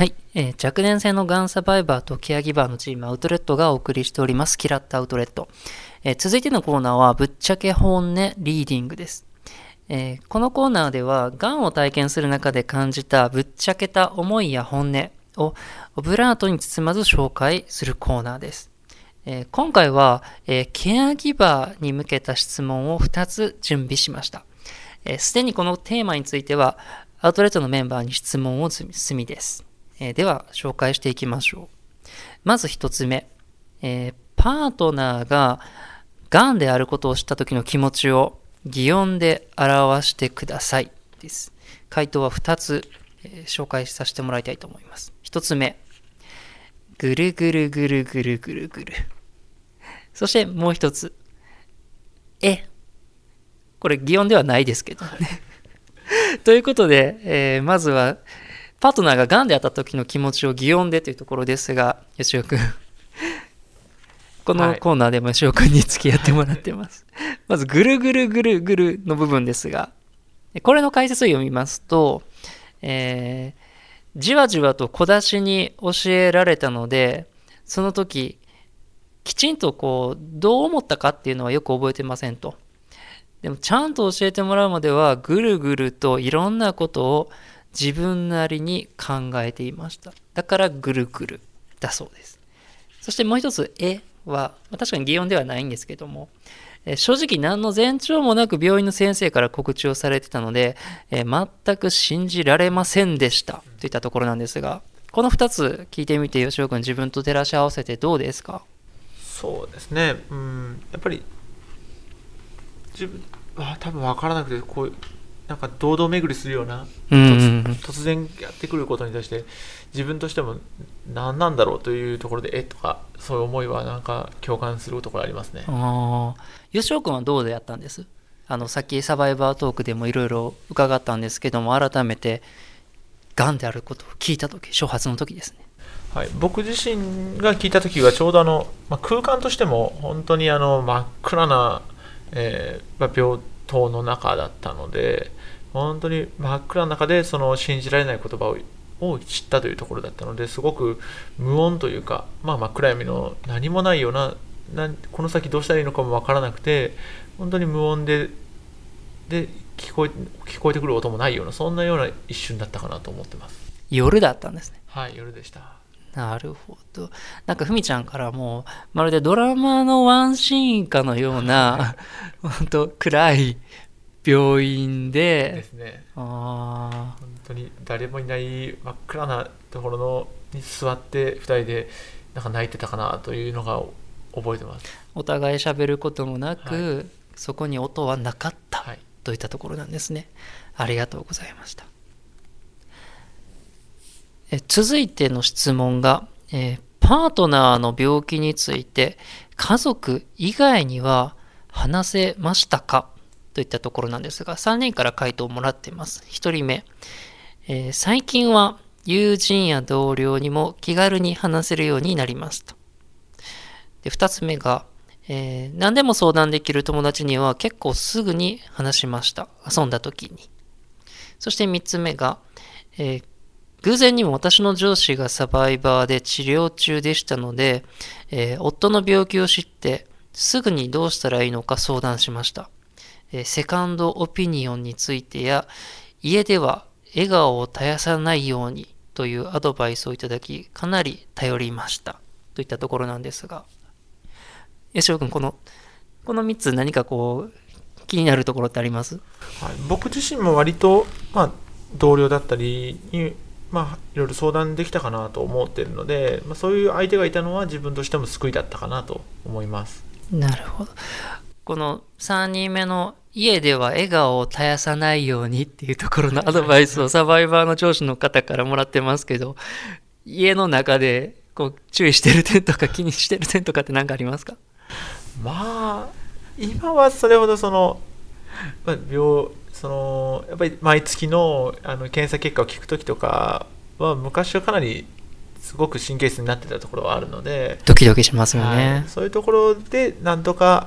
はい、若年性のがんサバイバーとケアギバーのチームアウトレットがお送りしておりますキラッとアウトレット。続いてのコーナーはぶっちゃけ本音リーディングです。このコーナーではがんを体験する中で感じたぶっちゃけた思いや本音をオブラートに包まず紹介するコーナーです。今回は、ケアギバーに向けた質問を2つ準備しました。すでにこのテーマについてはアウトレットのメンバーに質問を済みです。では紹介していきましょう。まず1つ目、パートナーががんであることを知った時の気持ちを擬音で表してくださいです。回答は2つ、紹介させてもらいたいと思います。1つ目、ぐるぐるぐるぐるぐるぐる。そしてもう1つ、これ擬音ではないですけどね。ということで、まずはパートナーががんであった時の気持ちを擬音でというところですが、吉尾くん。このコーナーでも吉尾くんに付き合ってもらってます。まず、ぐるぐるぐるぐるの部分ですが、これの解説を読みますと、じわじわと小出しに教えられたので、その時、きちんとどう思ったかっていうのはよく覚えてませんと。でも、ちゃんと教えてもらうまでは、ぐるぐるといろんなことを自分なりに考えていました。だからぐるぐるだそうです。そしてもう一つ、は、確かに擬音ではないんですけども、正直何の前兆もなく病院の先生から告知をされてたので、全く信じられませんでしたといったところなんですが、この2つ聞いてみて吉尾君、自分と照らし合わせてどうですか？ そうですね、やっぱり自分は多分分からなくて、なんか堂々巡りするような、突然やってくることに対して自分としても何なんだろうというところでとか、そういう思いはなんか共感するところありますね。 吉尾君はどうでやったんです？さっきサバイバートークでもいろいろ伺ったんですけども、改めてがんであることを聞いた時、初発の時ですね。 はい、僕自身が聞いた時はちょうど空間としても本当に真っ暗な、病棟の中だったので、本当に真っ暗な中でその信じられない言葉を知ったというところだったので、すごく無音というか、真っ暗闇の何もないような、この先どうしたらいいのかも分からなくて、本当に無音で聞こえてくる音もないような、そんなような一瞬だったかなと思ってます。 夜だったんですね。 はい、夜でした。 なるほど。なんかふみちゃんからもまるでドラマのワンシーンかのような本当暗い病院ですね。 本当に誰もいない真っ暗なところに座って2人でなんか泣いてたかなというのが覚えてます。 お互い喋ることもなく、そこに音はなかった、といったところなんですね。ありがとうございました。続いての質問が、パートナーの病気について家族以外には話せましたかといったところなんですが、3人から回答をもらっています。1人目、最近は友人や同僚にも気軽に話せるようになりますと。で、2つ目が、何でも相談できる友達には結構すぐに話しました。遊んだ時に。そして3つ目が、偶然にも私の上司がサバイバーで治療中でしたので、夫の病気を知ってすぐにどうしたらいいのか相談しました。セカンドオピニオンについてや、家では笑顔を絶やさないようにというアドバイスをいただき、かなり頼りましたといったところなんですが、吉尾君、この3つ何か気になるところってあります？ 僕自身も割と、同僚だったりにいろいろ相談できたかなと思っているので、そういう相手がいたのは自分としても救いだったかなと思います。 なるほど。この3人目の家では笑顔を絶やさないようにっていうところのアドバイスをサバイバーの上司の方からもらってますけど、家の中で注意してる点とか気にしてる点とかって何かありますか？ 今はそれほどやっぱり毎月の検査結果を聞くときとかは、昔はかなりすごく神経質になってたところはあるので、 ドキドキしますよね。 そういうところでなんとか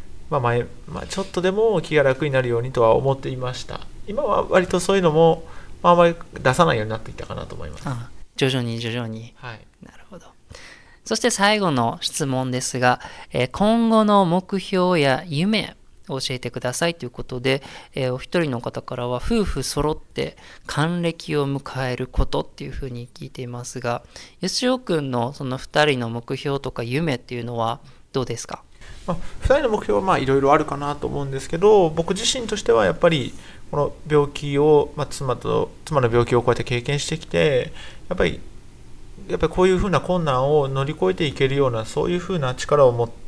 ちょっとでも気が楽になるようにとは思っていました。今は割とそういうのもあまり出さないようになってきたかなと思います。 徐々に徐々に。 はい。 なるほど。そして最後の質問ですが、今後の目標や夢を教えてくださいということで、お一人の方からは夫婦揃って還暦を迎えることっていうふうに聞いていますが、吉尾くんのその二人の目標とか夢っていうのはどうですか？ 2人の目標はいろいろあるかなと思うんですけど、僕自身としてはやっぱりこの病気を、妻の病気をこうやって経験してきて、やっぱりこういうふうな困難を乗り越えていけるような、そういうふうな力を持った、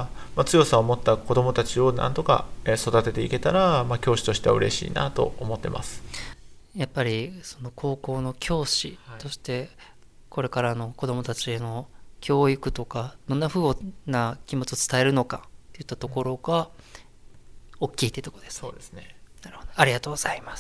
強さを持った子どもたちをなんとか育てていけたら、教師としては嬉しいなと思ってます。 やっぱりその高校の教師としてこれからの子どもたちへの教育とかどんなふうな気持ちを伝えるのかっていったところが大きいってところですね。 そうですね。 なるほど。ありがとうございます。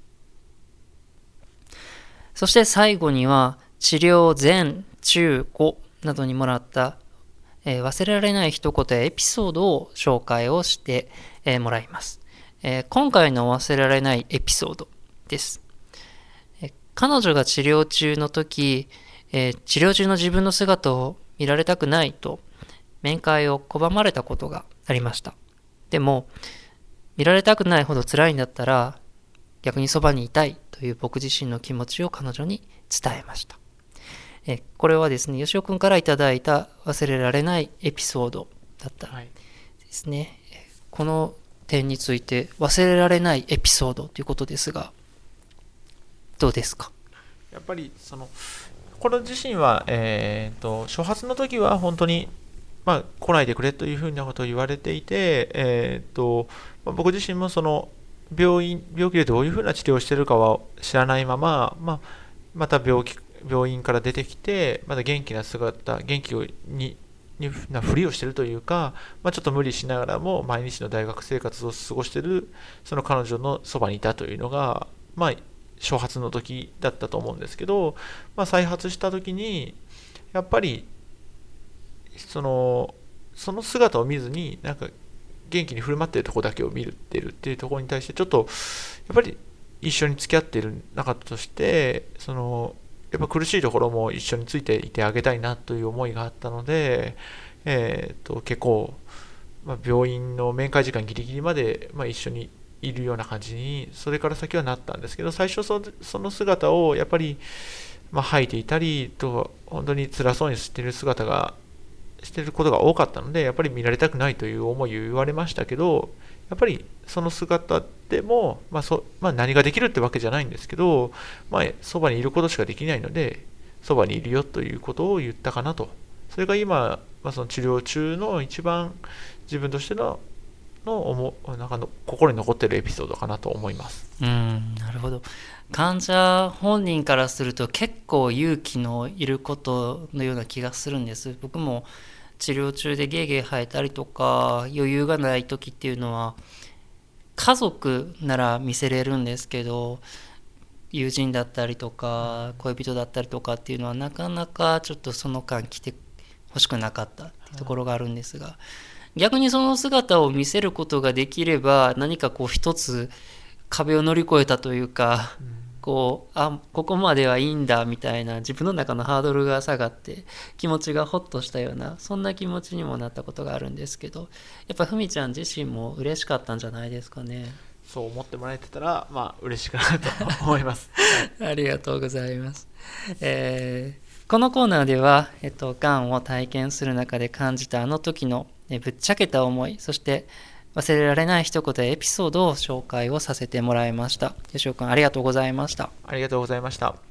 そして最後には治療前、中、後などにもらった、忘れられない一言やエピソードを紹介をして、もらいます。今回の忘れられないエピソードです。彼女が治療中の時、治療中の自分の姿を見られたくないと面会を拒まれたことがありました。でも見られたくないほど辛いんだったら逆にそばにいたいという僕自身の気持ちを彼女に伝えました。これはですね、吉尾くんからいただいた忘れられないエピソードだったですね。この点について忘れられないエピソードということですが、どうですか？ やっぱりこれ自身は、初発の時は本当に、来ないでくれというふうなことを言われていて、僕自身も病気でどういうふうな治療をしているかは知らないまま、また病院から出てきて、まだ元気な姿、元気なふりをしているというか、ちょっと無理しながらも毎日の大学生活を過ごしているその彼女のそばにいたというのが、初発の時だったと思うんですけど、再発した時にやっぱりその姿を見ずになんか元気に振る舞っているところだけを見るっていうところに対してちょっとやっぱり一緒に付き合っている中としてやっぱ苦しいところも一緒についていてあげたいなという思いがあったので、結構、病院の面会時間ギリギリまで、一緒にいるような感じにそれから先はなったんですけど、最初その姿をやっぱり、吐いていたりと本当に辛そうにしていることが多かったので、やっぱり見られたくないという思いを言われましたけど、やっぱりその姿でも、何ができるってわけじゃないんですけど、そばにいることしかできないのでそばにいるよということを言ったかなと。それが今、その治療中の一番自分としての心に残っているエピソードかなと思います。 なるほど。患者本人からすると結構勇気のいることのような気がするんです。僕も治療中でゲーゲー吐いたりとか余裕がない時っていうのは家族なら見せれるんですけど、友人だったりとか恋人だったりとかっていうのはなかなかちょっとその間来てほしくなかったっていうところがあるんですが、逆にその姿を見せることができれば何か一つ壁を乗り越えたというか、ここまではいいんだみたいな自分の中のハードルが下がって気持ちがホッとしたような、そんな気持ちにもなったことがあるんですけど、やっぱふみちゃん自身も嬉しかったんじゃないですかね。 そう思ってもらえてたら嬉しいかなと思いますありがとうございます。このコーナーでは、がんを体験する中で感じたあの時のぶっちゃけた思い、そして忘れられない一言やエピソードを紹介をさせてもらいました。吉尾くん、ありがとうございました。 ありがとうございました。